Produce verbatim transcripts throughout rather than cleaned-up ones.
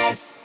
S.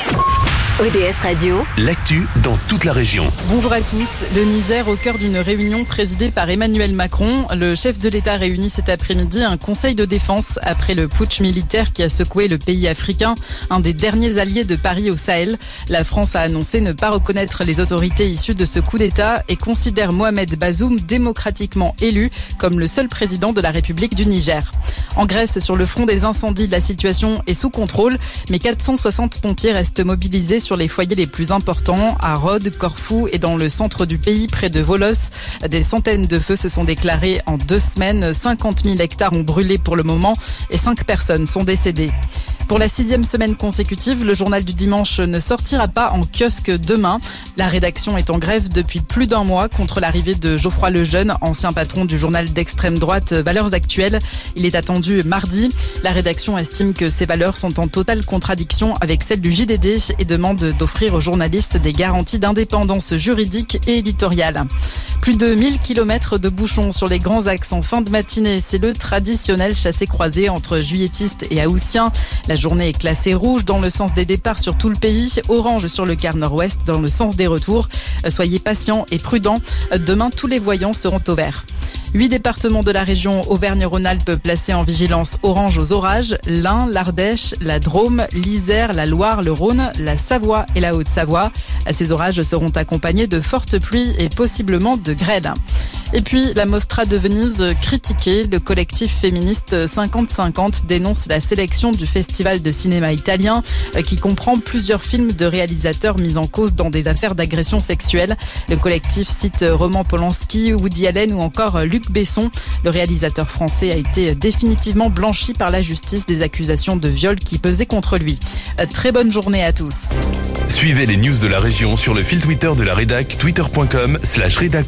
O D S Radio, l'actu dans toute la région. Bonjour à tous. Le Niger au cœur d'une réunion présidée par Emmanuel Macron. Le chef de l'État réunit cet après-midi un conseil de défense après le putsch militaire qui a secoué le pays africain, un des derniers alliés de Paris au Sahel. La France a annoncé ne pas reconnaître les autorités issues de ce coup d'État et considère Mohamed Bazoum démocratiquement élu comme le seul président de la République du Niger. En Grèce, sur le front des incendies, la situation est sous contrôle, mais quatre cent soixante pompiers restent mobilisés sur les foyers les plus importants, à Rhodes, Corfou et dans le centre du pays, près de Volos. Des centaines de feux se sont déclarés en deux semaines, cinquante mille hectares ont brûlé pour le moment et cinq personnes sont décédées. Pour la sixième semaine consécutive, le journal du dimanche ne sortira pas en kiosque demain. La rédaction est en grève depuis plus d'un mois contre l'arrivée de Geoffroy Lejeune, ancien patron du journal d'extrême droite Valeurs Actuelles. Il est attendu mardi. La rédaction estime que ces valeurs sont en totale contradiction avec celles du J D D et demande d'offrir aux journalistes des garanties d'indépendance juridique et éditoriale. Plus de mille kilomètres de bouchons sur les grands axes en fin de matinée. C'est le traditionnel chassé-croisé entre juilletistes et haussiens. La journée est classée rouge dans le sens des départs sur tout le pays, orange sur le quart nord-ouest dans le sens des retours. Soyez patients et prudents. Demain, tous les voyants seront au vert. Huit départements de la région Auvergne-Rhône-Alpes placés en vigilance orange aux orages. L'Ain, l'Ardèche, la Drôme, l'Isère, la Loire, le Rhône, la Savoie et la Haute-Savoie. Ces orages seront accompagnés de fortes pluies et possiblement de grêle. Et puis, la Mostra de Venise critiquée. Le collectif féministe cinquante cinquante dénonce la sélection du festival de cinéma italien qui comprend plusieurs films de réalisateurs mis en cause dans des affaires d'agression sexuelle. Le collectif cite Roman Polanski, Woody Allen ou encore Luc Besson. Le réalisateur français a été définitivement blanchi par la justice des accusations de viol qui pesaient contre lui. Très bonne journée à tous. Suivez les news de la région sur le fil Twitter de la rédac, twitter point com slash rédac.